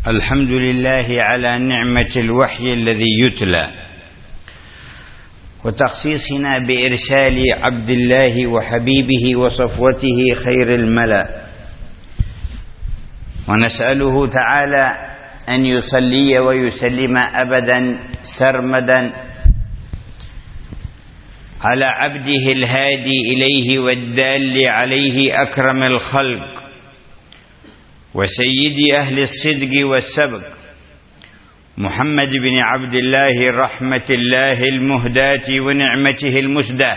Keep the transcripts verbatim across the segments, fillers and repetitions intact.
الحمد لله على نعمة الوحي الذي يتلى وتخصيصنا بإرسال عبد الله وحبيبه وصفوته خير الملأ، ونسأله تعالى أن يصلي ويسلم أبدا سرمدا على عبده الهادي إليه والدال عليه أكرم الخلق وسيد أهل الصدق والسبق محمد بن عبد الله رحمة الله المهداة ونعمته المسداة،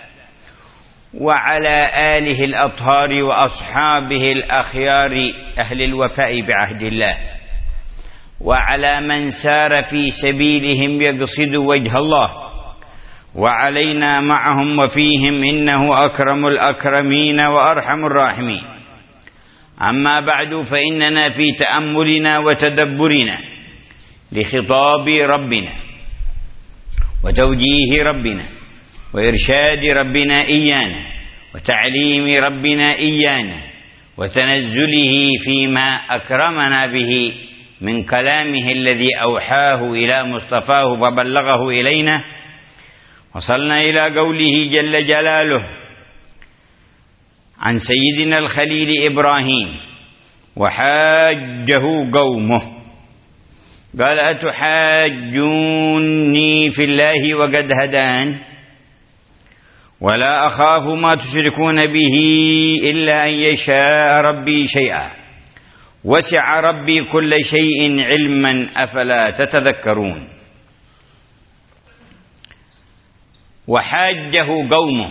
وعلى آله الأطهار وأصحابه الأخيار أهل الوفاء بعهد الله، وعلى من سار في سبيلهم يقصد وجه الله، وعلينا معهم وفيهم إنه أكرم الأكرمين وأرحم الراحمين. أما بعد، فإننا في تأملنا وتدبرنا لخطاب ربنا وتوجيه ربنا وإرشاد ربنا إيانا وتعليم ربنا إيانا وتنزله فيما أكرمنا به من كلامه الذي أوحاه إلى مصطفاه فبلغه إلينا، وصلنا إلى قوله جل جلاله عن سيدنا الخليل إبراهيم وحاجه قومه قال: أتحاجوني في الله وقد هدان ولا أخاف ما تشركون به إلا أن يشاء ربي شيئا وسع ربي كل شيء علما أفلا تتذكرون. وحاجه قومه،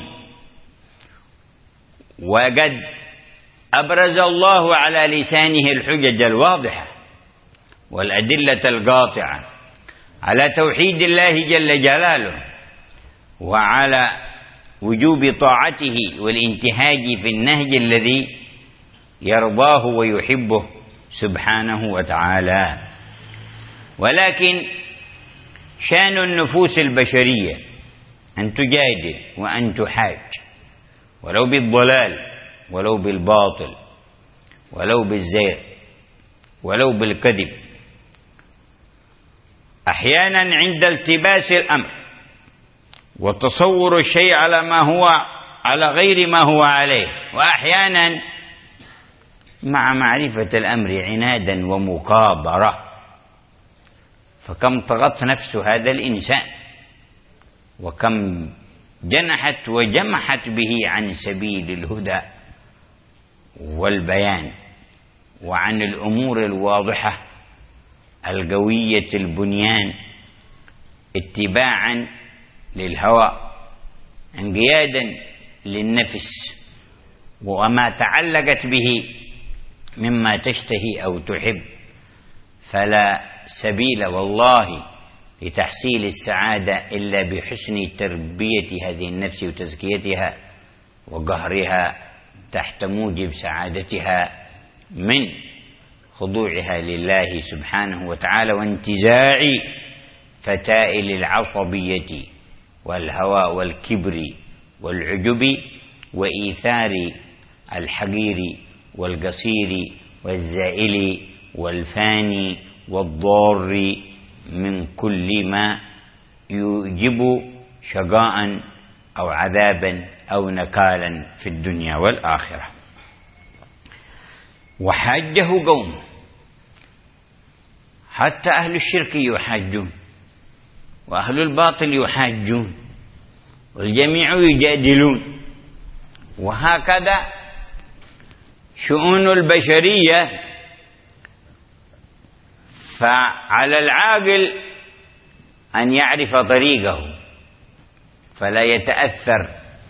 وقد أبرز الله على لسانه الحجج الواضحة والأدلة القاطعة على توحيد الله جل جلاله وعلى وجوب طاعته والانتهاج في النهج الذي يرضاه ويحبه سبحانه وتعالى. ولكن شان النفوس البشرية أن تجادل وأن تحاج، ولو بالضلال ولو بالباطل ولو بالزيغ ولو بالكذب، أحيانا عند التباس الأمر وتصور الشيء على ما هو على غير ما هو عليه، وأحيانا مع معرفة الأمر عنادا ومكابرة. فكم طغت نفس هذا الإنسان، وكم جنحت وجمحت به عن سبيل الهدى والبيان وعن الأمور الواضحة القوية البنيان، اتباعا للهوى، انقيادا للنفس وما تعلقت به مما تشتهي أو تحب. فلا سبيل والله لتحصيل السعادة إلا بحسن تربية هذه النفس وتزكيتها وقهرها تحت موجب سعادتها من خضوعها لله سبحانه وتعالى وانتزاع فتائل العصبية والهوى والكبر والعجب وإيثار الحقير والقصير والزائل والفاني والضار من كل ما يوجب شقاء أو عذابا أو نكالا في الدنيا والآخرة. وحاجه قوم، حتى أهل الشرك يحاجون وأهل الباطل يحاجون والجميع يجادلون، وهكذا شؤون البشرية. فعلى العاقل أن يعرف طريقه فلا يتأثر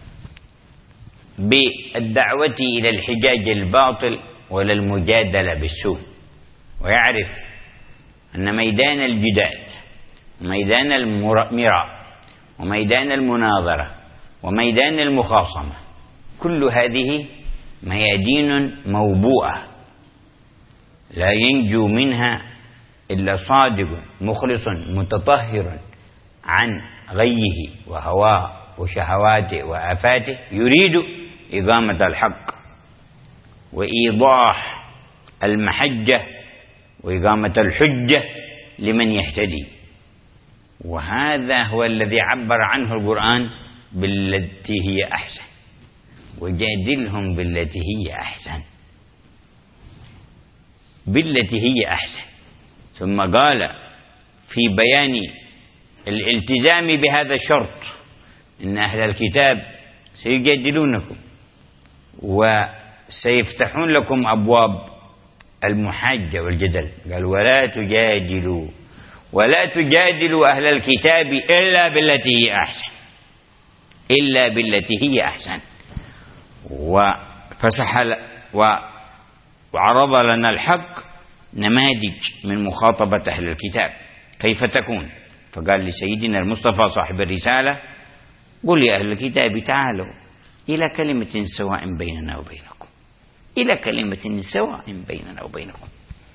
بالدعوة إلى الحجاج الباطل ولا المجادلة بالسوء، ويعرف أن ميدان الجدال وميدان المراء وميدان المناظرة وميدان المخاصمة كل هذه ميادين موبوءة لا ينجو منها إلا صادق مخلص متطهر عن غيه وهواه وشهواته وآفاته يريد إقامة الحق وإيضاح المحجة وإقامة الحجة لمن يهتدي. وهذا هو الذي عبر عنه القرآن بالتي هي أحسن، وجادلهم بالتي هي أحسن، بالتي هي أحسن. ثم قال في بيان الالتزام بهذا الشرط إن أهل الكتاب سيجادلونكم وسيفتحون لكم أبواب المحاجة والجدل. قال ولا تجادلوا ولا تجادلوا أهل الكتاب إلا بالتي هي أحسن، إلا بالتي هي أحسن. وفسح وعرض لنا الحق نماذج من مخاطبة أهل الكتاب كيف تكون. فقال لسيدنا المصطفى صاحب الرسالة قل يا أهل الكتاب تعالوا إلى كلمة سواء بيننا وبينكم، إلى كلمة سواء بيننا وبينكم.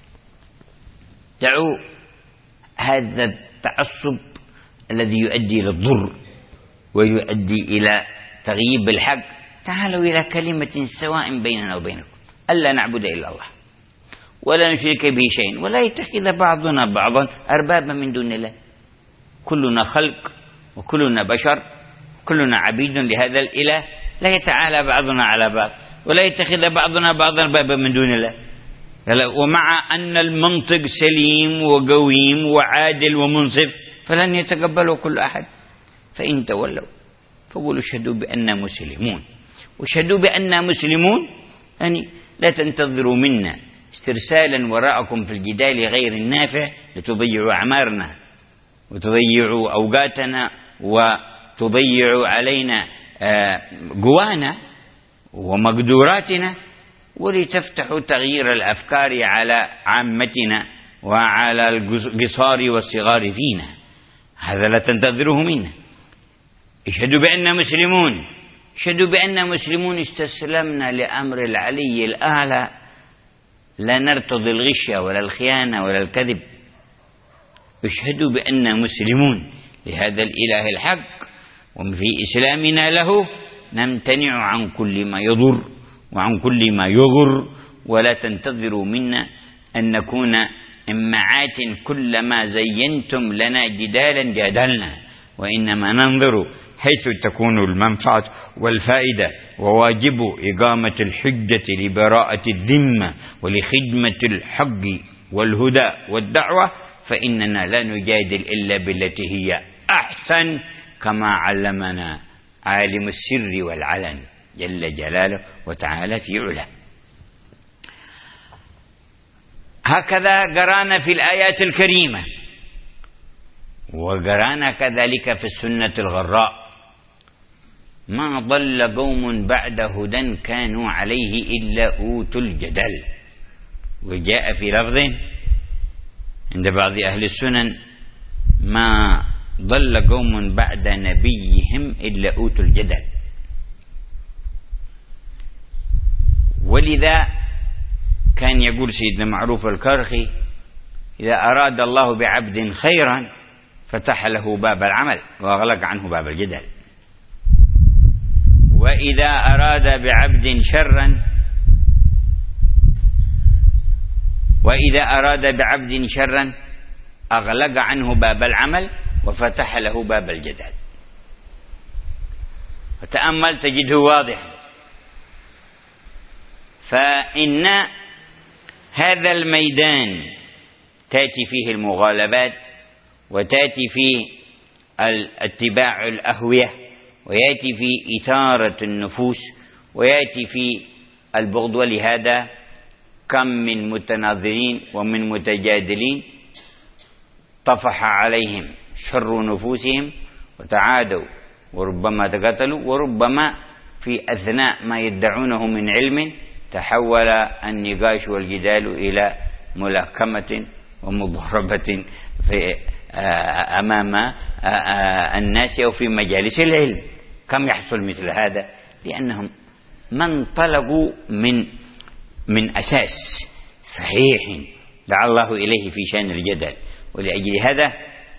دعوا هذا التعصب الذي يؤدي إلى الضر ويؤدي إلى تغييب الحق. تعالوا إلى كلمة سواء بيننا وبينكم ألا نعبد إلا الله ولا نشرك به شيئا ولا يتخذ بعضنا بعضا أربابا من دون الله. كلنا خلق وكلنا بشر، كلنا عبيد لهذا الإله، لا يتعالى بعضنا على بعض ولا يتخذ بعضنا بعضا أربابا من دون الله. ومع أن المنطق سليم وقويم وعادل ومنصف فلن يتقبله كل أحد. فإن تولوا فقولوا اشهدوا بأننا مسلمون. واشهدوا بأننا مسلمون يعني لا تنتظروا منا استرسالا وراءكم في الجدال غير النافع لتضيعوا أعمارنا وتضيعوا أوقاتنا وتضيعوا علينا قوانا ومقدوراتنا، ولتفتحوا تغيير الأفكار على عامتنا وعلى القصار والصغار فينا. هذا لا تنتظروه منا. اشهدوا بأننا مسلمون، اشهدوا بأننا مسلمون استسلمنا لأمر العلي الأعلى، لا نرتضي الغش ولا الخيانة ولا الكذب. اشهدوا بأننا مسلمون لهذا الإله الحق، وفي إسلامنا له نمتنع عن كل ما يضر وعن كل ما يغر. ولا تنتظروا منا أن نكون إمعات كلما زينتم لنا جدالا جادلنا، وإنما ننظر حيث تكون المنفعة والفائدة، وواجب إقامة الحجة لبراءة الذمة ولخدمة الحق والهدى والدعوة، فإننا لا نجادل إلا بالتي هي أحسن كما علمنا عالم السر والعلن جل جلاله وتعالى في علا. هكذا قرانا في الآيات الكريمة، وقرانا كذلك في السنة الغراء: ما ضل قوم بعد هدى كانوا عليه إلا أوتوا الجدل. وجاء في لفظ عند بعض أهل السنن: ما ضل قوم بعد نبيهم إلا أوتوا الجدل. ولذا كان يقول سيدنا معروف الكرخي: إذا أراد الله بعبد خيرا فتح له باب العمل وأغلق عنه باب الجدل، وإذا أراد بعبد شرا وإذا أراد بعبد شرا أغلق عنه باب العمل وفتح له باب الجدل. وتأمل تجده واضحا. فإن هذا الميدان تأتي فيه المغالبات، وتأتي فيه اتباع الأهوية، ويأتي فيه إثارة النفوس، ويأتي فيه البغض. ولهذا كم من متناظرين ومن متجادلين طفح عليهم شر نفوسهم وتعادوا، وربما تقتلوا، وربما في أثناء ما يدعونه من علم تحول النقاش والجدال إلى ملاكمة ومضاربة في أمام الناس أو في مجالس العلم. كم يحصل مثل هذا؟ لأنهم ما انطلقوا من من أساس صحيح دعا الله إليه في شأن الجدل. ولأجل هذا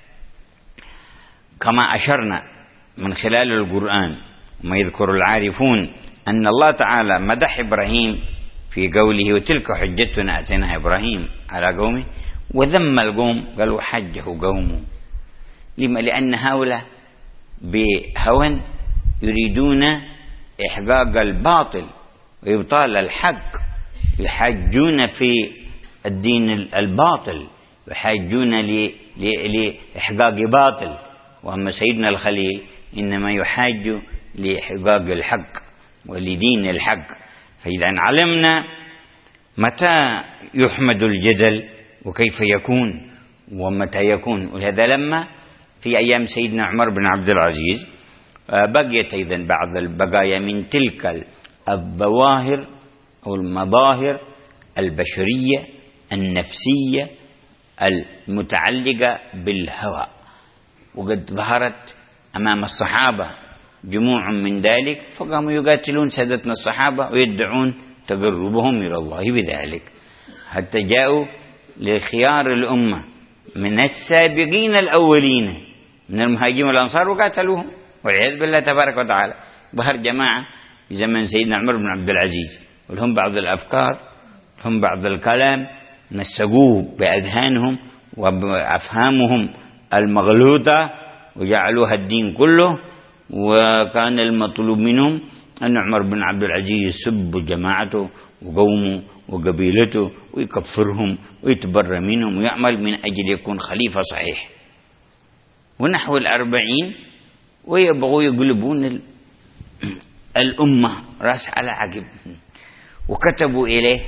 كما أشرنا من خلال القرآن وما يذكر العارفون أن الله تعالى مدح إبراهيم في قوله وتلك حجتنا أتيناها إبراهيم على قومه، وذم القوم قالوا حجه قومه. لما؟ لأن هؤلاء بهوى يريدون إحقاق الباطل وإبطال الحق، يحاجون في الدين الباطل، يحاجون لإحقاق باطل. وأما سيدنا الخليل إنما يحاج لإحقاق الحق ولدين الحق. فإذا علمنا متى يحمد الجدل وكيف يكون ومتى يكون. ولهذا لما في أيام سيدنا عمر بن عبد العزيز بقيت أيضا بعض البقايا من تلك الظواهر أو المظاهر البشرية النفسية المتعلقة بالهوى، وقد ظهرت أمام الصحابة جموع من ذلك، فقاموا يقاتلون سادتنا الصحابة ويدعون تقربهم إلى الله بذلك، حتى جاءوا لخيار الأمة من السابقين الأولين من المهاجرين والأنصار وقاتلوهم والعياذ بالله تبارك وتعالى. ظهر جماعة في زمن سيدنا عمر بن عبد العزيز ولهم بعض الأفكار، لهم بعض الكلام نسقوه بأذهانهم وبأفهامهم المغلوطة وجعلوها الدين كله، وكان المطلوب منهم أن عمر بن عبد العزيز يسب جماعته وقومه وقبيلته ويكفرهم ويتبرى منهم ويعمل من أجل يكون خليفة صحيح. ونحو الأربعين ويبغوا يقلبون الأمة رأس على عقب، وكتبوا إليه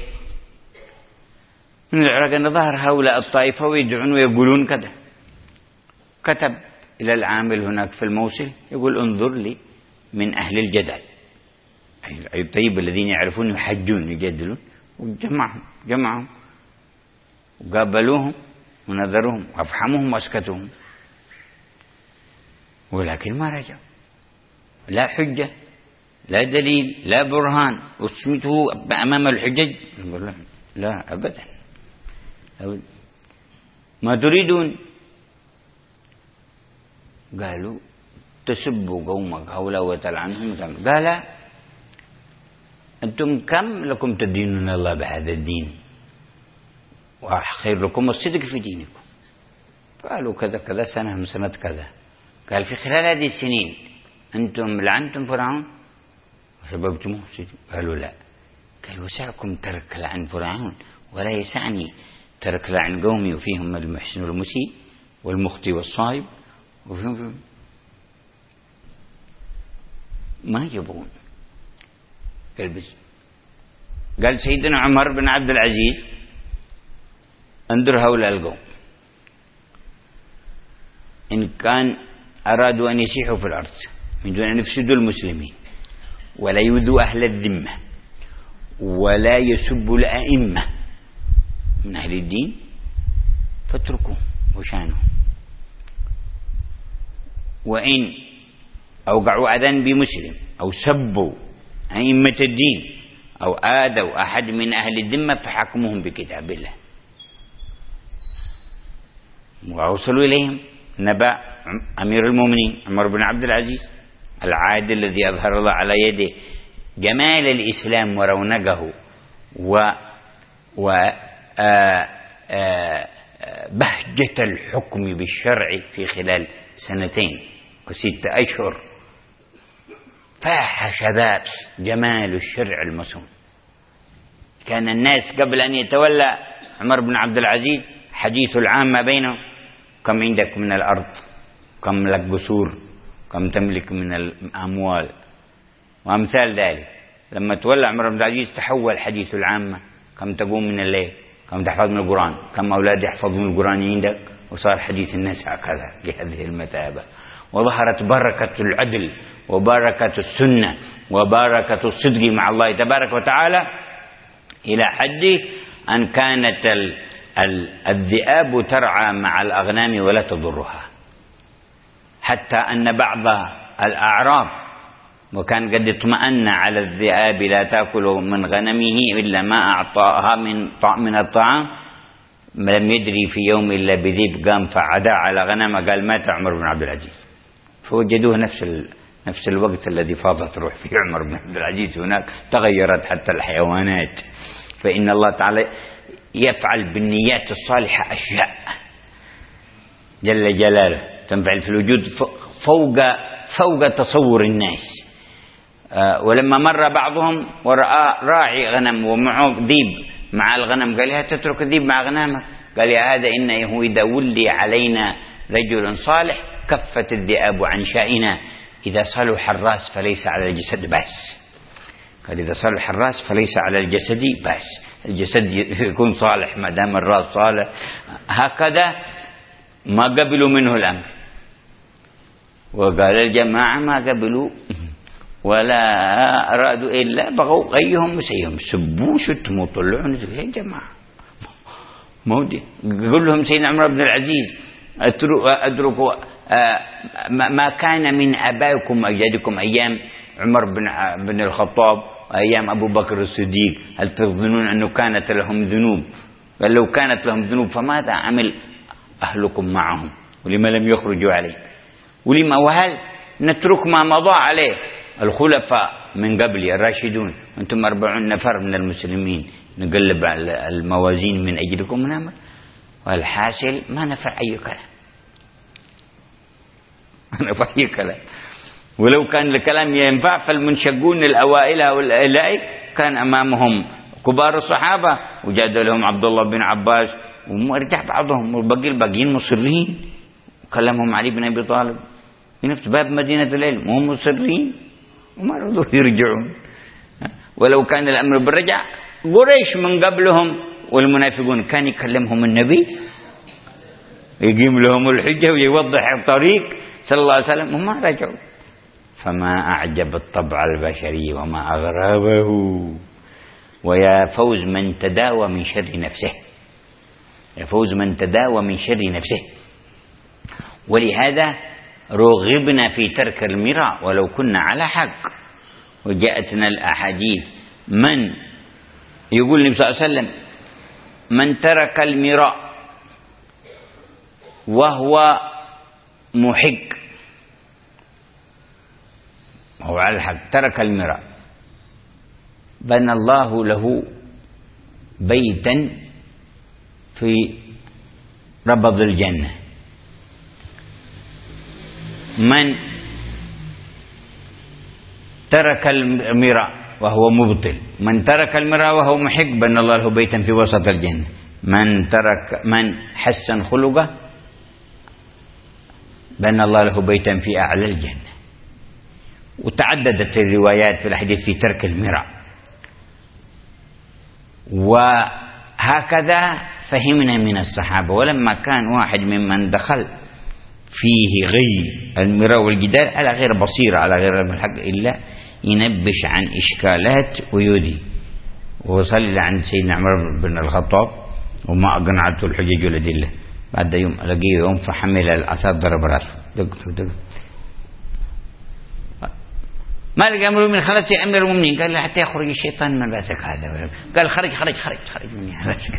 من العراق أن ظهر هؤلاء الطائفة ويدعون ويقولون كذا. كتب إلى العامل هناك في الموصل يقول انظر لي من أهل الجدل، أي الطيب الذين يعرفون يحجون يجادلون، وجمعهم جمعهم وقابلوهم ونذروهم وأفحمهم وأسكتهم، ولكن ما رجعوا، لا حجة لا دليل لا برهان، واسمته أمام الحجج يقول لهم لا أبدا ما تريدون. قالوا تسبوا قومك هؤلاء وتلعنهم، قال أنتم كم لكم تدينون الله بهذا الدين وخير لكم الصدق في دينكم. قالوا كذا كذا سنة من سنة كذا. قال في خلال هذه السنين أنتم لعنتم فرعون وسببتموه. قالوا لا. قال وسعكم ترك لعن فرعون ولا يسعني ترك لعن قومي وفيهم المحسن والمسيء والمخطئ والصائب وفيهم ما يبغون. قال بس قال سيدنا عمر بن عبد العزيز انظر هؤلاء القوم إن كان أرادوا أن يسيحوا في الأرض من دون أن يفسدوا المسلمين ولا يؤذوا أهل الذمة ولا يسبوا الأئمة من أهل الدين فاتركوا وشانهم، وإن أوقعوا أذى بمسلم أو سبوا أئمة الدين أو آذوا أحد من أهل الذمة فحكمهم بكتاب الله. وأوصلوا إليهم نبأ أمير المؤمنين عمر بن عبد العزيز العادل الذي أظهر الله على يده جمال الإسلام ورونقه و و بهجة الحكم بالشرع في خلال سنتين وستة أشهر. فاح شباب جمال الشرع المصون. كان الناس قبل أن يتولى عمر بن عبد العزيز حديث العامة بينهم كم عندك من الأرض، كم لك قصور، كم تملك من الأموال وأمثال ذلك. لما تولى عمر بن عبد العزيز تحول حديث العامة كم تقوم من الليل، كم تحفظ من القرآن، كم أولاد يحفظون القرآن عندك، وصار حديث الناس هكذا بهذه المثابة. وظهرت بركة العدل وبركة السنة وبركة الصدق مع الله تبارك وتعالى إلى حد أن كانت ال ال الذئاب ترعى مع الأغنام ولا تضرها، حتى أن بعض الأعراب وكان قد اطمأن على الذئاب لا تأكل من غنمه إلا ما أعطاها من من الطعام، لم يدري في يوم إلا بذيب قام فعدا على غنمه قال مات عمر بن عبد العزيز، فوجدوه نفس نفس الوقت الذي فاضت روح فيه عمر بن عبد العزيز هناك تغيرت حتى الحيوانات. فإن الله تعالى يفعل بالنيات الصالحة أشياء جل جلاله تنفعل في الوجود فوق فوق تصور الناس. أه ولما مر بعضهم ورأى راعي غنم ومعه ذيب مع الغنم قال لها تترك الذيب مع غنمك؟ قال يا هذا إنه إذا ولي علينا رجل صالح كفت الذئاب عن شائنا، إذا صلح الرأس فليس على الجسد بأس. قال إذا صلح الرأس فليس على الجسد بأس، الجسد يكون صالح ما دام الرأس صالح. هكذا ما قبلوا منه الأمر، وقال الجماعة ما قبلوا ولا أرادوا إلا بغوا أيهم مسيهم، سبوا شتموا طلعوا نزلوا. يا جماعة مودي يقول لهم سيدنا عمر بن العزيز أدركوا ما كان من أبائكم وأجدادكم أيام عمر بن بن الخطاب أيام أبو بكر الصديق، هل تظنون أنه كانت لهم ذنوب؟ قال لو كانت لهم ذنوب فماذا عمل أهلكم معهم ولما لم يخرجوا عليه؟ ولما وهل نترك ما مضى عليه الخلفاء من قبل الراشدون، أنتم أربعون نفر من المسلمين نقلب الموازين من أجلكم ونعمل، والحاصل ما نفع أي كلام، ما نفع أي كلام. ولو كان الكلام ينفع فالمنشقون الأوائل والأولئك كان أمامهم كبار الصحابة وجادلهم عبد الله بن عباس ورجع بعضهم والباقي الباقيين مصرين، كلمهم علي بن أبي طالب في نفس باب مدينة العلم وهم مصرين وما رضوا يرجعون. ولو كان الأمر بالرجع قريش من قبلهم والمنافقون كان يكلمهم النبي يقيم لهم الحجة ويوضح الطريق صلى الله عليه وسلم وما رجعوا. فما أعجب الطبع البشري وما أغربه، ويا فوز من تداوى من شر نفسه، يا فوز من تداوى من شر نفسه. ولهذا رغبنا في ترك المراء ولو كنا على حق. وجاءتنا الأحاديث من يقول النبي صلى الله عليه وسلم من ترك المراء وهو محق، هو على الحق، ترك المراء بنى الله له بيتا في ربض الجنة. من ترك المراء وهو مبطل، من ترك المراء وهو محق بنى الله له بيتا في وسط الجنة. من ترك من حسن خلقه بنى الله له بيتا في أعلى الجنة. وتعددت الروايات في الحديث في ترك المراء. وهكذا فهمنا من الصحابة. ولما كان واحد ممن دخل فيه غي المراء والجدال على غير بصيرة على غير الحق إلا ينبش عن إشكالات ويودي. وصل عند سيدنا عمر بن الخطاب وما أقنعته الحجج والأدلة، بعد يوم لقيه يوم فحمل العصا ضرب راسه دق دق. ما لقى أمر من خلاص يا أمير المؤمنين، قال له حتى يخرج الشيطان من راسك هذا. قال خرج خرج خرج خرج من راسك.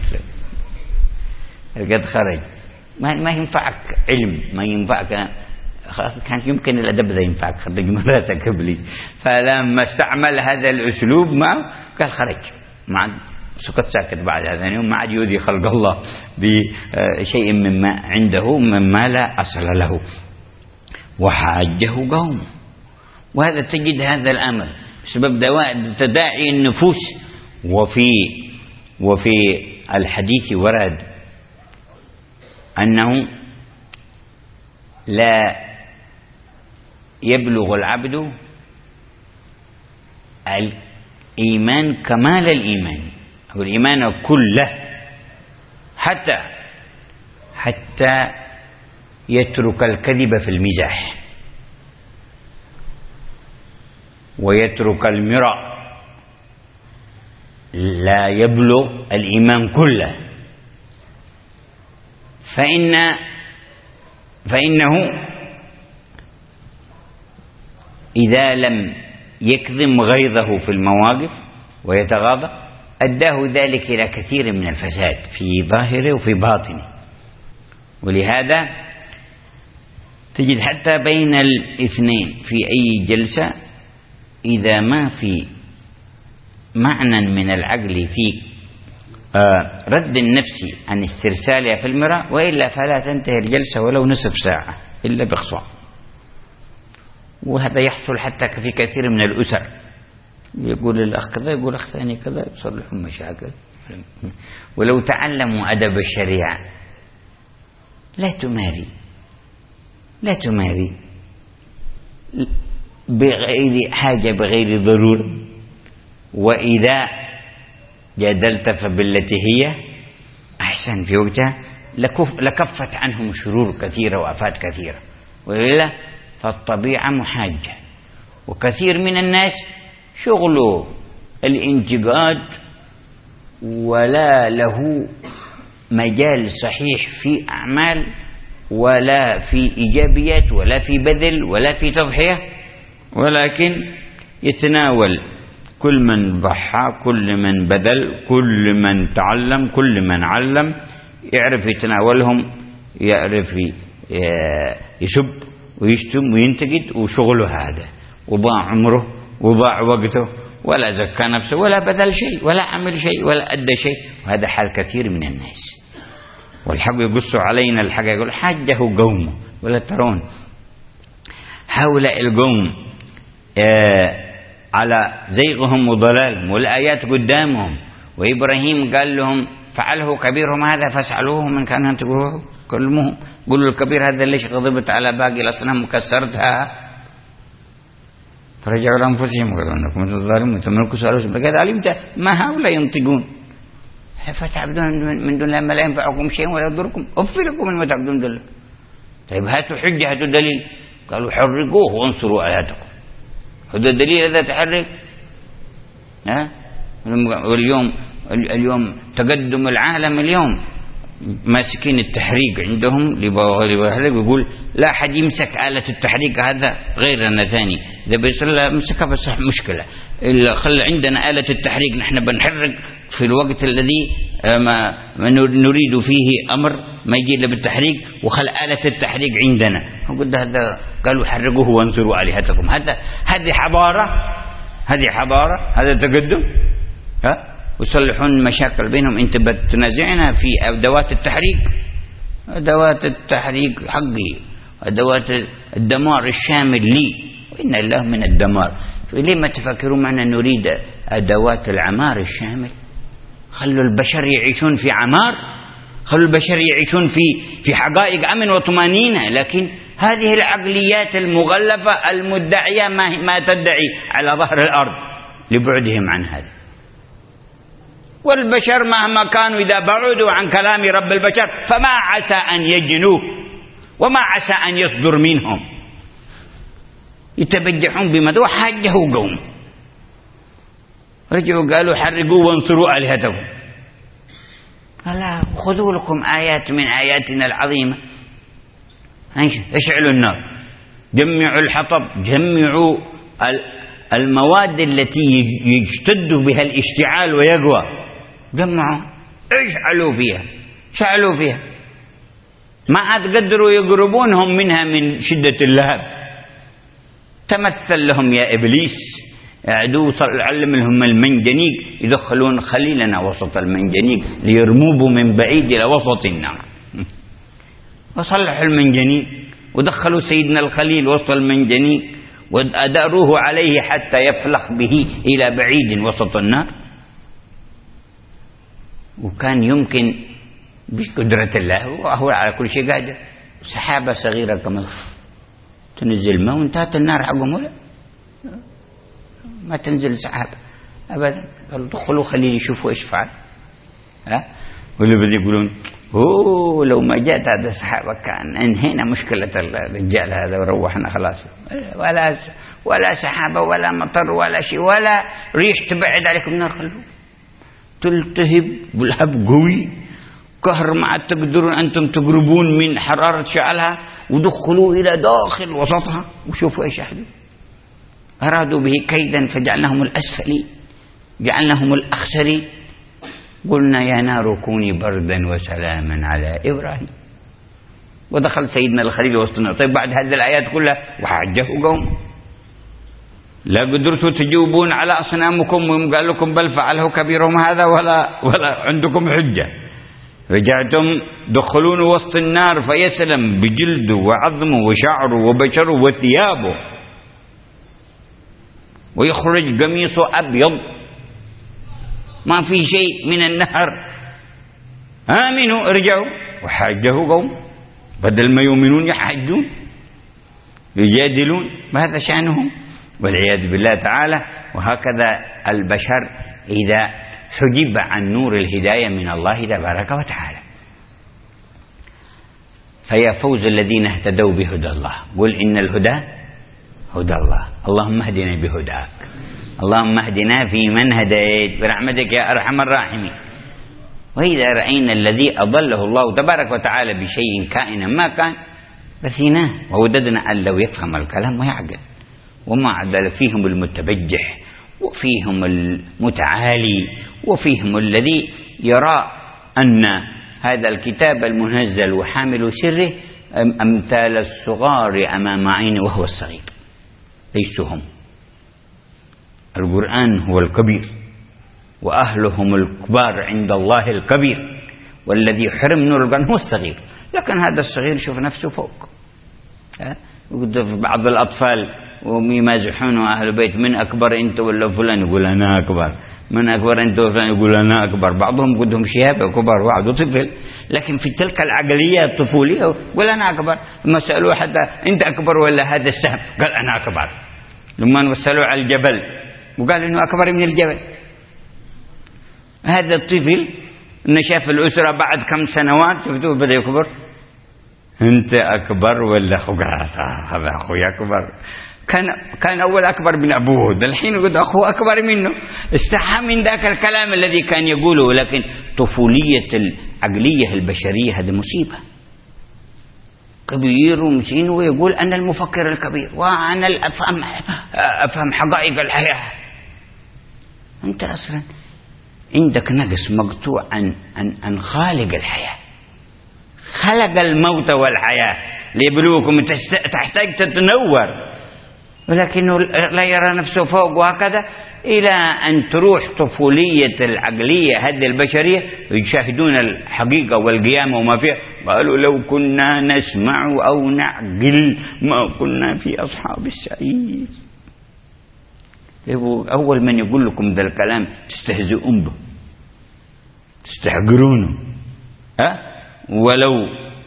قد خرج. ما ما ينفعك علم، ما ينفعك خلاص. كان يمكن الأدب ذا ينفعك، خرج من راسك إبليس. فلما استعمل هذا الأسلوب معه قال خرج، مع سكت ساكت. بعد هذا اليوم ما عاد يؤذي خلق الله بشيء مما عنده مما لا أصل له. وحاجه قوم. وهذا تجد هذا الأمر بسبب تداعي النفوس. وفي وفي الحديث ورد أنه لا يبلغ العبد الإيمان كمال الإيمان أو الإيمان كله حتى حتى يترك الكذب في المزاح ويترك المراء. لا يبلغ الإيمان كله. فإن فإنه إذا لم يكظم غيظه في المواقف ويتغاضى أداه ذلك إلى كثير من الفساد في ظاهره وفي باطنه. ولهذا تجد حتى بين الاثنين في أي جلسة إذا ما في معنى من العقل في آه رد النفس عن استرسالها في المرأة، وإلا فلا تنتهي الجلسة ولو نصف ساعة إلا بإخصاء. وهذا يحصل حتى في كثير من الأسر، يقول الأخ كذا يقول أخ ثاني كذا، يصلحون مشاكل. ولو تعلموا أدب الشريعة لا تماري لا تماري بغير حاجة بغير ضرورة، وإذا جادلت فبالتي هي أحسن في وقتها لكفت عنهم شرور كثيرة وآفات كثيرة، وإلا فالطبيعة محاجة. وكثير من الناس شغله الانتقاد ولا له مجال صحيح في أعمال ولا في إيجابيات ولا في بذل ولا في تضحية، ولكن يتناول كل من ضحى، كل من بذل، كل من تعلم، كل من علم، يعرف يتناولهم، يعرف يسب ويشتم وينتقد، وشغله هذا، وضاع عمره وضاع وقته، ولا زكى نفسه ولا بذل شيء ولا عمل شيء ولا أدى شيء. وهذا حال كثير من الناس. والحق يقص علينا الحق، يقول حجه قومه، ولا ترون هؤلاء القوم آه على زيغهم وضلالهم والآيات قدامهم، وإبراهيم قال لهم فعله كبيرهم هذا فاسألوه من كان أن تقولوه كلمهم، قولوا الكبير هذا ليش غضبت على باقي الأصنام وكسرتها؟ فرجعوا لأنفسهم وقالوا أنكم أنتم الظالمون ثم سألوا فقد علمت ما هؤلاء ينطقون فتعبدون من دون الله ما لا ينفعكم شيء ولا يضركم أف لكم من ما تعبدون دون الله. طيب هاتوا حجة هاتوا دليل. قالوا حرقوه وانصروا آياتكم. هذا الدليل هذا تحرك. ها واليوم اليوم تقدم العالم اليوم ماسكين التحريق عندهم لبهلك، يقول لا أحد يمسك آلة التحريق هذا غيرنا ثاني، إذا بيصير مسكها بس مشكلة، إلا خلى عندنا آلة التحريق نحن بنحرق في الوقت الذي ما نريد فيه أمر ما يجي إلا بالتحريق، وخل آلة التحريق عندنا. وقلت هذا قالوا حرقوه وانصروا آلهتكم. هذا هذه حضارة، هذه حضارة، هذا تقدم. ها ويصلحون مشاكل بينهم. انت بتنازعنا في ادوات التحريق، ادوات التحريق حقي، ادوات الدمار الشامل لي، وإن الله من الدمار. ليه ما تفكرون معنا نريد ادوات العمار الشامل؟ خلوا البشر يعيشون في عمار، خلوا البشر يعيشون في في حقائق امن وطمانينه. لكن هذه العقليات المغلفه المدعيه ما ما تدعي على ظهر الارض لبعدهم عن هذا. والبشر مهما كانوا إذا بعدوا عن كلام رب البشر فما عسى أن يجنوه وما عسى أن يصدر منهم، يتبجحون بمدوح حجه قوم. رجعوا قالوا حرقوا وانصروا آلهتهم. ألا خذوا لكم آيات من آياتنا العظيمة، اشعلوا النار، جمعوا الحطب، جمعوا المواد التي يشتد بها الاشتعال ويقوى، جمعوا اجعلوا فيها، شعلوا فيها، ما عاد قدروا يقربونهم منها من شدة اللهب. تمثل لهم يا إبليس، عدو علم لهم المنجنيق، يدخلون خليلنا وسط المنجنيق ليرموه من بعيد إلى وسط النار. وصلحوا المنجنيق ودخلوا سيدنا الخليل وسط المنجنيق وأداروه عليه حتى يفلخ به إلى بعيد وسط النار. وكان يمكن بقدرة الله وهو على كل شيء قادر سحابة صغيرة كما تنزل ما وانتهت النار حقهم، ولا ما تنزل سحابة أبدا. قالوا دخلوا خليل يشوفوا إيش فعل. ها واللي بدي يقولون أوه لو ما جاءت هذا السحابة كان انهينا مشكلة الرجال هذا وروحنا خلاص. ولا ولا سحابة ولا مطر ولا شيء ولا ريح تبعد عليكم النار، خلوه تلتهب بالهب قوي كهر ما تقدرون أنتم تقربون من حرارة شعلها، ودخلوا إلى داخل وسطها وشوفوا إيش يحدث. أرادوا به كيدا فجعلناهم الأسفلين، جعلناهم الأخسرين. قلنا يا نار كوني بردا وسلاما على إبراهيم. ودخل سيدنا الخليل وسط النار. طيب بعد هذه الآيات كلها وحاجه قوم لا قدرتوا تجاوبون على أصنامكم، وقال لكم بل فعله كبيرهم هذا ولا ولا عندكم حجة، رجعتم دخلون وسط النار فيسلم بجلده وعظمه وشعره وبشره وثيابه ويخرج قميصه أبيض ما في شيء من النهر. آمنوا ارجعوا. وحاجه قوم بدل ما يؤمنون يحجون يجادلون، وهذا شأنهم والعياذ بالله تعالى. وهكذا البشر إذا حجب عن نور الهداية من الله تبارك وتعالى. فيا فوز الذين اهتدوا بهدى الله. قل إن الهدى هدى الله. اللهم اهدنا بهداك، اللهم اهدنا في من هديت برحمتك يا أرحم الراحمين. وإذا رأينا الذي أضله الله تبارك وتعالى بشيء كائنا ما كان رثيناه ووددنا أن لو يفهم الكلام ويعقل. ومع ذلك فيهم المتبجح وفيهم المتعالي وفيهم الذي يرى أن هذا الكتاب المنزل وحامل سره أمثال الصغار أمام عينه وهو الصغير. ليسوا هم. القرآن هو الكبير وأهلهم الكبار عند الله الكبير، والذي حرم نور القرآن هو الصغير. لكن هذا الصغير شوف نفسه فوق. بعض الأطفال ويمازحون أهل البيت من أكبر أنت ولا فلان يقول أنا أكبر، من أكبر أنت وفلان يقول أنا أكبر. بعضهم قدهم شياب كبار وعد طفل، لكن في تلك العقلية الطفولية يقول أنا أكبر. لما سألوه حتى أنت أكبر ولا هذا السهم قال أنا أكبر. لما وسألوه على الجبل وقال إنه أكبر من الجبل. هذا الطفل إن شاف الأسرة بعد كم سنوات شفتوه بدأ يكبر. أنت أكبر ولا أخوك؟ هذا أخوي أكبر. كان كان أول أكبر من أبوه، الحين يقول أخوه أكبر منه. استحى من ذاك الكلام الذي كان يقوله. لكن طفولية العقلية البشرية هذه مصيبة. كبير ومسين ويقول أنا المفكر الكبير وأنا الأفهم أفهم حقائق الحياة. أنت أصلا عندك نقص مقطوع عن عن عن خالق الحياة. خلق الموت والحياة ليبلوكم، تحتاج تتنور، ولكنه لا يرى نفسه فوق. وهكذا إلى أن تروح طفولية العقلية هذه البشرية يشاهدون الحقيقة والقيامة وما فيها. قالوا لو كنا نسمع أو نعقل ما كنا في أصحاب السعير. أول من يقول لكم ذا الكلام تستهزئون به تستحقرونه. أه؟ ولو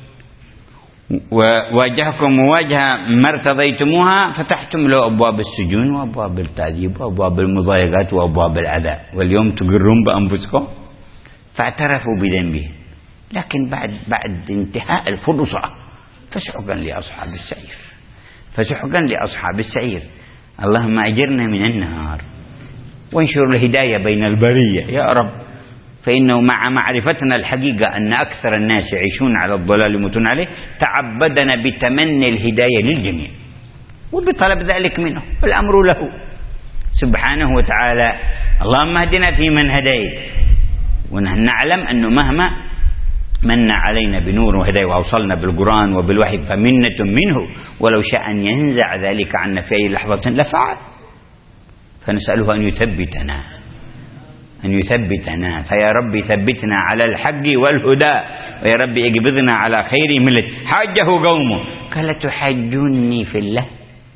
واجهكم مواجهة ما ارتضيتموها فتحتم له أبواب السجون وأبواب التعذيب وأبواب المضايقات وأبواب العذاب، واليوم تقرون بأنفسكم. فاعترفوا بذنبهم، لكن بعد بعد انتهاء الفرصة فسحقا لأصحاب السعير، فسحقا لأصحاب السعير. اللهم أجرنا من النار وانشر الهداية بين البرية يا رب. فإنه مع معرفتنا الحقيقة أن أكثر الناس يعيشون على الضلال يموتون عليه تعبدنا بتمني الهداية للجميع وبطلب ذلك منه، والأمر له سبحانه وتعالى. اللهم اهدنا في من هديت. ونحن نعلم أنه مهما من علينا بنور وهداية وأوصلنا بالقرآن وبالوحي فمنة منه، ولو شاء أن ينزع ذلك عنا في أي لحظة لفعل. فنسأله أن يثبتنا أن يثبتنا. فيا رب ثبتنا على الحق والهدى، ويا رب اقبضنا على خير ملة. حاجه قومه قال تحاجوني في الله،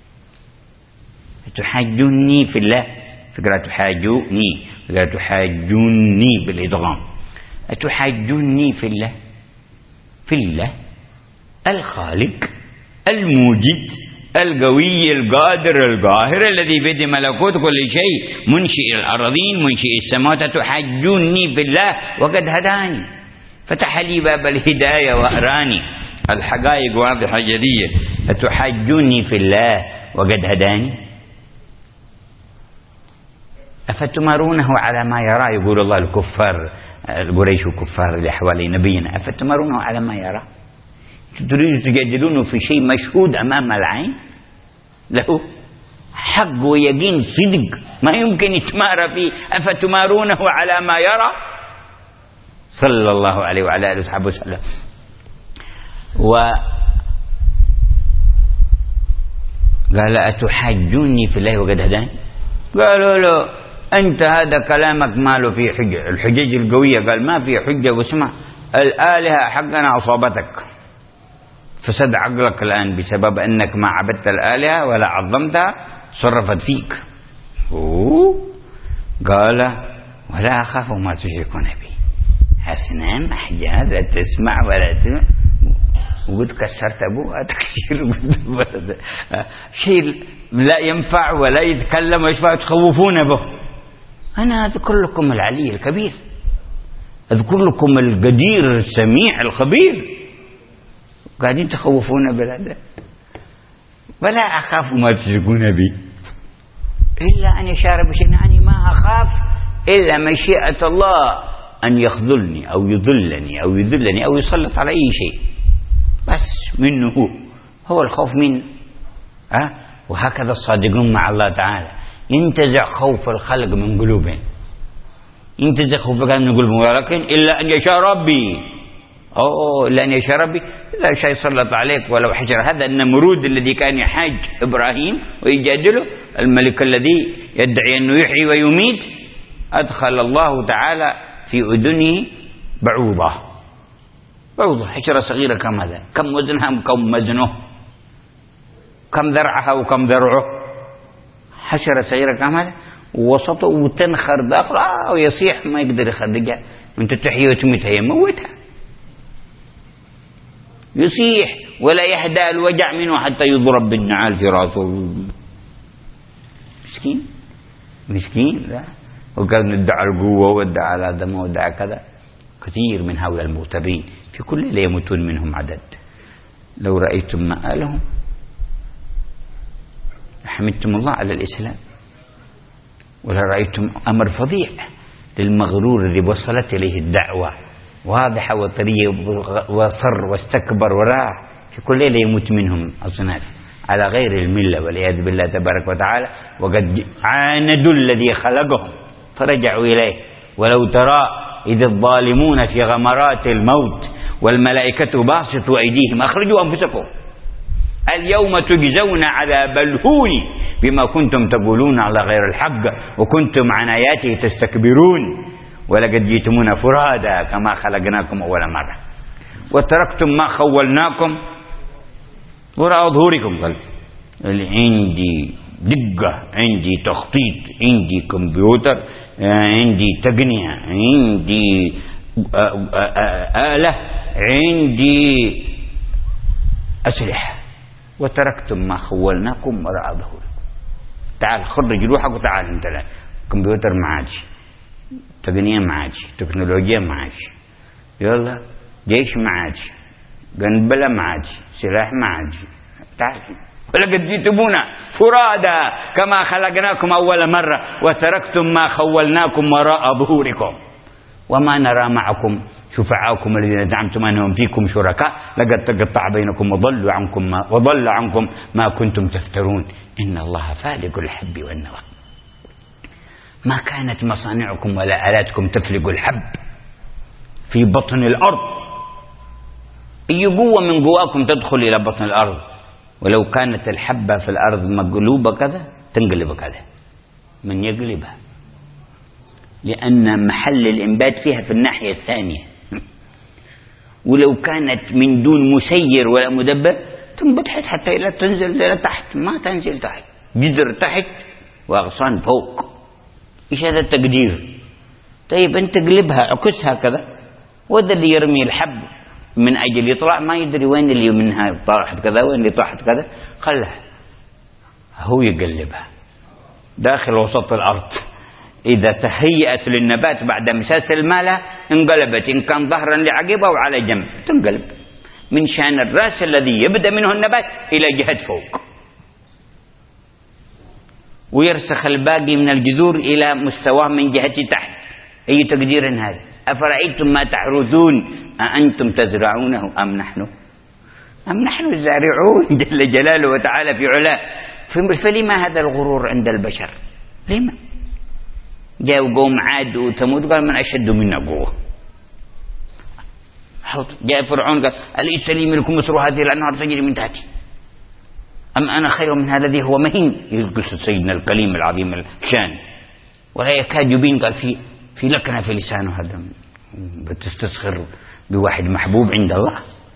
تحاجوني في الله. فقرأ تحاجوني، فقرأ تحاجوني بالإدغام. تحاجوني في الله، في الله الخالق الموجد القوي القادر القاهر الذي بيده ملكوت كل شيء، منشئ الأرضين منشئ السماوات. تحاجوني في الله وقد هداني، فتح لي باب الهداية وأراني الحقائق واضحة جدية. تحاجوني في الله وقد هداني أفتمارونه على ما يرى. يقول الله الكفار القريش كفار اللي حوالي نبينا، أفتمارونه على ما يرى. تريدوا تجادلونه في شيء مشهود أمام العين له حق ويقين صدق ما يمكن يتمارى فيه. أفتمارونه على ما يرى صلى الله عليه وعلى آله وصحبه وسلم. قال أتحاجوني في الله وقد هداني؟ قالوا له أنت هذا كلامك ما له فيه حجة، الحجج القوية. قال ما في حجة، واسمع الآلهة حقنا أصابتك، فسد عقلك الآن بسبب أنك ما عبدت الآلهة ولا عظمتها، صرفت فيك. أوه. قال ولا أخاف ما تشركون به، أصنام أحجار لا تسمع ولا تسمع، وقلت كسرت أبوها تكسير شيء لا ينفع ولا يتكلم ويشفع، تخوفون به. أنا أذكر لكم العلي الكبير، أذكر لكم القدير السميع الخبير، قاعدين تخوفون بالهذا. ولا أخاف ما تشركون بي إلا أن يشاء ربي شيئا، يعني ما أخاف إلا مشيئة الله أن يخذلني أو يذلني أو يذلني أو يسلط على أي شيء، بس منه هو, هو الخوف منه. أه؟ وهكذا الصادقون مع الله تعالى، ينتزع خوف الخلق من قلوبهم، ينتزع خوف الخلق من قلوبهم، ولكن إلا أن يشاء ربي، أوه إلا أن يشاء ربي لا شيء يسلط عليك ولو حجر. هذا النمرود الذي كان يحاج إبراهيم ويجادله، الملك الذي يدعي أنه يحيي ويميت، أدخل الله تعالى في أذنه بعوضة، بعوضة حشرة صغيرة كم هذا، كم وزنها كم وزنه، كم ذرعها وكم ذرعه، حشرة صغيرة كم هذا، ووسطه وتنخر داخله ويصيح ما يقدر يخرجها، وانت تحيي وتميت هي موتها، يصيح ولا يهدأ الوجع منه حتى يضرب بالنعال في راسه. مسكين مسكين. لا وكان ادعى القوة وادعى الآدم وادعى كذا. كثير من هؤلاء المغترين في كل ليلة يموتون منهم عدد. لو رأيتم مآلهم حمدتم الله على الإسلام، ولا رأيتم أمر فظيع للمغرور الذي وصلت إليه الدعوة واضحة وطرية، وصر واستكبر وراح. في كل ليلة يموت منهم أصناف على غير الملة والعياذ بالله تبارك وتعالى، وقد عاندوا الذي خلقهم فرجعوا إليه. ولو ترى إذ الظالمون في غمرات الموت والملائكة باسطوا أيديهم أخرجوا أنفسكم اليوم تجزون عذاب الهون بما كنتم تقولون على غير الحق وكنتم عن آياته تستكبرون ولقد جئتمونا فرادا كما خلقناكم أول مرة وتركتم ما خولناكم وراء ظهوركم. قال عندي دقة، عندي تخطيط، عندي كمبيوتر، عندي تقنية، عندي آلة، عندي أسلحة، وتركتم ما خولناكم وراء ظهوركم. تعال خرج روحك وتعال انت. لا كمبيوتر ما عادش، تقنية ما عادش، تكنولوجيا ما عادش، يلا جيش ما عادش، قنبلة ما عادش، سلاح ما عادش. تعال ولقد جئتمونا فرادا كما خلقناكم أول مرة وتركتم ما خولناكم وراء ظهوركم وما نرى معكم شفعاءكم الذين زعمتم أنهم فيكم شركاء لقد تقطع بينكم وضل عنكم ما, وضل عنكم ما كنتم تفترون إن الله فالق الحب والنوى. ما كانت مصانعكم ولا آلاتكم تفلق الحب في بطن الأرض. أي قوة من قواكم تدخل إلى بطن الأرض، ولو كانت الحبة في الأرض مقلوبة كذا تنقلب كذا. من يقلبها؟ لأن محل الإنبات فيها في الناحية الثانية. ولو كانت من دون مسير ولا مدبر تنبت حتى إلى تنزل إلى تحت، ما تنزل تحت، جذر تحت وأغصان فوق. إيش هذا التقدير؟ طيب أنت قلبها عكسها كذا، وده اللي يرمي الحب من أجل يطلع ما يدري وين اللي منها طاحت كذا وين اللي طاحت كذا، خلها هو يقلبها داخل وسط الأرض. إذا تهيأت للنبات بعد مساس الماء انقلبت، إن كان ظهرا لعقبة وعلى جنب تنقلب من شان الرأس الذي يبدأ منه النبات إلى جهة فوق، ويرسخ الباقي من الجذور إلى مستواه من جهة تحت. أي تقدير هذا؟ أفرأيتم ما تحرثون أأنتم تزرعونه أم نحن أم نحن الزارعون جل جلاله وتعالى في علاه. فلما هذا الغرور عند البشر؟ لما جاءوا قوم عاد وثمود قال من أشد منا قوة. جاء فرعون قال أليس لي ملك مصر هذه الأنهار تجري من تحتي أم أنا خير من هذا الذي هو مهين. قصة سيدنا الكليم العظيم الشان، ولا يكاد يبين. قال في في لكنة في لسانه، هذا بتستسخر بواحد محبوب عند الله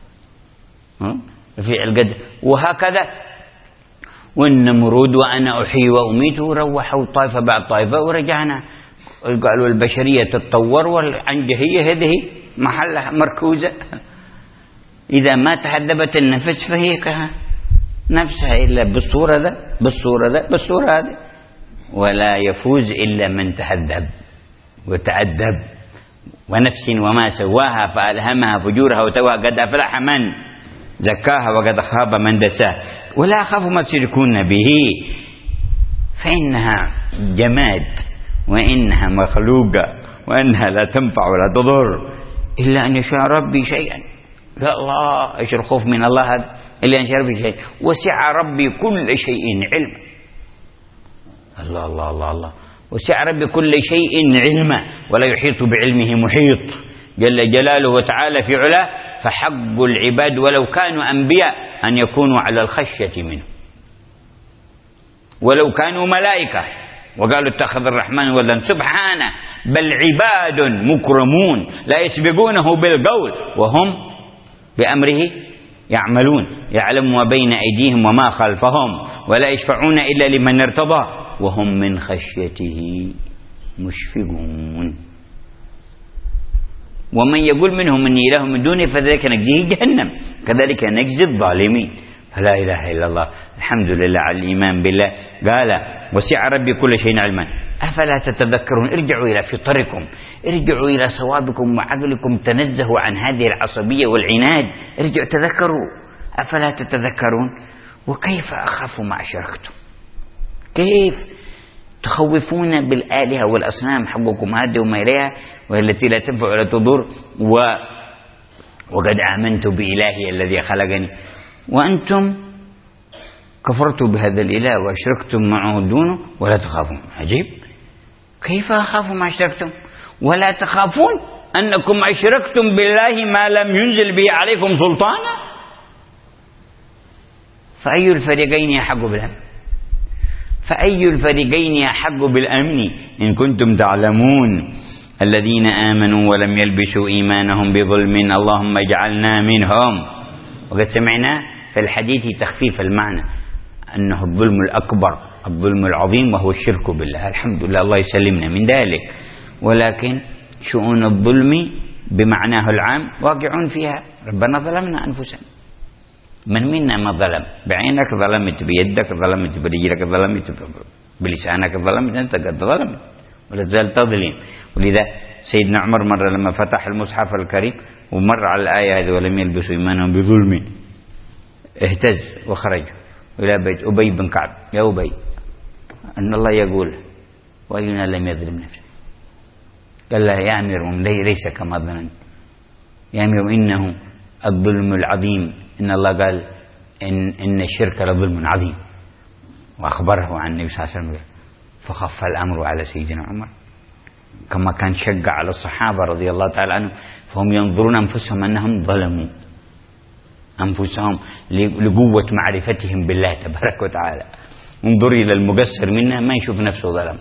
في القدر. وهكذا والنمرود وأنا أحيي وأميت، روحوا طائفة بعد طائفة ورجعنا. قالوا البشرية تتطور والعنجهية هذه محلها مركوزة، إذا ما تهذبت النفس فهي نفسها إلا بالصورة ذا بالصورة ذا بالصورة هذه، ولا يفوز إلا من تهذب وتأدب. ونفس وما سواها فألهمها فجورها وتقواها، قد أفلح من زكاها وقد خاب من دساها. ولا أخاف ما تشركون به فإنها جماد وإنها مخلوقة وإنها لا تنفع ولا تضر إلا أن يشاء ربي شيئا. لا الله، إيش الخوف من الله هذا إلا أن يشاء ربي شيئا. وسع ربي كل شيء علما. الله الله الله الله. وسع ربي كل شيء علما ولا يحيط بعلمه محيط جل جلاله وتعالى في علاه. فحق العباد ولو كانوا أنبياء أن يكونوا على الخشية منه، ولو كانوا ملائكة. وقالوا اتخذ الرحمن ولدا، سبحانه، بل عباد مكرمون لا يسبقونه بالقول وهم بأمره يعملون، يعلم ما بين أيديهم وما خلفهم ولا يشفعون إلا لمن ارتضى وهم من خشيته مشفقون. ومن يقول منهم إني إله من دونه فذلك نجزيه جهنم كذلك نجزي الظالمين. فلا إله إلا الله. الحمد لله على الإيمان بالله. قال وسع ربي كل شيء علما أفلا تتذكرون. ارجعوا إلى فطركم، ارجعوا إلى صوابكم وعقلكم، تنزهوا عن هذه العصبية والعناد، ارجعوا تذكروا. أفلا تتذكرون. وكيف أخاف ما أشركتم، كيف تخوفون بالآلهة والأصنام حقكم هذه وما إليها والتي لا تنفع ولا تضر، و وقد آمنت بإلهي الذي خلقني وأنتم كفرتوا بهذا الإله وأشركتم معه دونه ولا تخافون. عجيب، كيف أخاف ما أشركتم ولا تخافون أنكم أشركتم بالله ما لم ينزل به عليكم سلطانا. فأي الفريقين أحق بالأمن فأي الفريقين أحق بالأمن إن كنتم تعلمون. الذين آمنوا ولم يلبسوا إيمانهم بظلم اللهم اجعلنا منهم. وقد سمعنا في الحديث تخفيف المعنى أنه الظلم الأكبر، الظلم العظيم، وهو الشرك بالله. الحمد لله، الله يسلمنا من ذلك. ولكن شؤون الظلم بمعناه العام واقعون فيها. ربنا ظلمنا أنفسنا. من منا ما ظلم؟ بعينك ظلمت، بيدك ظلمت، برجلك ظلمت، بلسانك ظلمت، أنت قد ظلمت ولا تزال تظلم. ولذا سيدنا عمر مرة لما فتح المصحف الكريم ومر على الآية هذه ولم يلبسوا إيمانهم بظلم اهتز وخرج إلى بيت أبي بن كعب. يا أبي، أن الله يقول وأينا لم يظلم نفسه. قال له يا أمير المؤمنين ليس كما ظننت يا أمير، إنه الظلم العظيم. إن الله قال إن, إن الشرك لظلم عظيم وأخبره عن النبي صلى الله عليه وسلم. فخف الأمر على سيدنا عمر كما كان شق على الصحابة رضي الله تعالى عنهم، فهم ينظرون أنفسهم أنهم ظلموا أنفسهم لقوة معرفتهم بالله تبارك وتعالى. انظر إلى المقصر منا ما يشوف نفسه ظلم،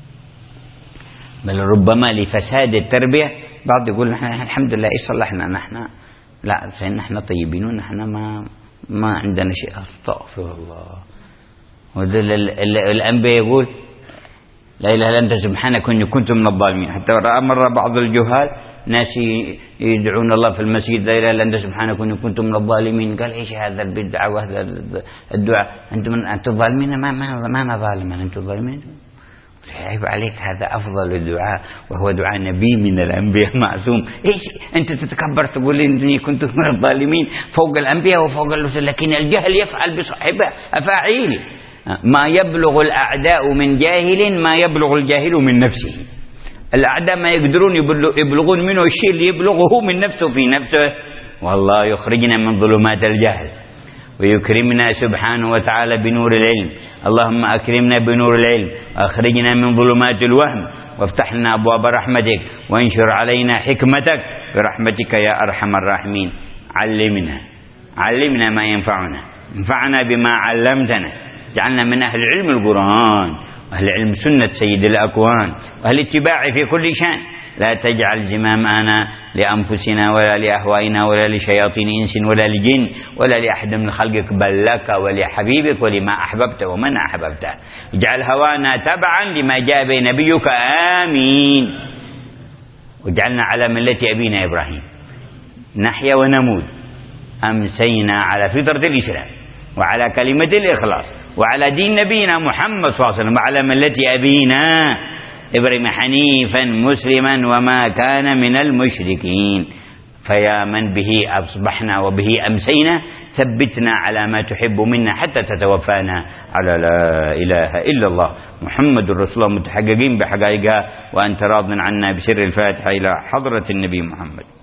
بل ربما لفساد التربية بعض يقول نحن الحمد لله إيش صلحنا نحن، لا نحن طيبين ونحن ما ما عندنا شيء. استغفر الله. ودل الأنبياء يقول لا إله إلا أنت سبحانك إني كنت من الظالمين. حتى رأى مرة بعض الجهال ناس يدعون الله في المسجد لا إله إلا أنت سبحانك إني كنت من الظالمين. قال إيش هذا البدعة وهذا الدعاء؟ أنتم أنتم ظالمين؟ ما ما ما أنا ظالم، أنتم ظالمين. عيب عليك، هذا أفضل الدعاء وهو دعاء نبي من الأنبياء معصوم. إيش أنت تتكبر تقول إني كنت من الظالمين فوق الأنبياء وفوق الرسل؟ لكن الجهل يفعل بصاحبه أفاعيل. ما يبلغ الأعداء من جاهل ما يبلغ الجاهل من نفسه. الأعداء ما يقدرون يبلغون منه الشيء اللي يبلغه من نفسه في نفسه. والله يخرجنا من ظلمات الجهل ويكرمنا سبحانه وتعالى بنور العلم. اللهم أكرمنا بنور العلم وأخرجنا من ظلمات الوهم وافتح لنا أبواب رحمتك وانشر علينا حكمتك برحمتك يا أرحم الراحمين. علمنا علمنا ما ينفعنا انفعنا بما علمتنا، جعلنا من أهل علم القرآن وأهل علم سنة سيد الأكوان وأهل اتباع في كل شان. لا تجعل زمامنا لأنفسنا ولا لأهوائنا ولا لشياطين إنس ولا لجن ولا لأحد من خلقك، بل لك ولحبيبك ولما أحببت ومن أحببته. اجعل هوانا تبعا لما جاء به نبيك، آمين. واجعلنا على ملة أبينا إبراهيم نحيا ونموت، أمسينا على فطرة الإسلام وعلى كلمة الإخلاص وعلى دين نبينا محمد صلى الله عليه وسلم وعلى ملة أبينا إبراهيم حنيفا مسلما وما كان من المشركين. فيا من به أصبحنا وبه أمسينا، ثبتنا على ما تحب منا حتى تتوفانا على لا إله إلا الله محمد رسول الله، متحققين بحقائقها، وأنت راض عنا بسر الفاتحة إلى حضرة النبي محمد.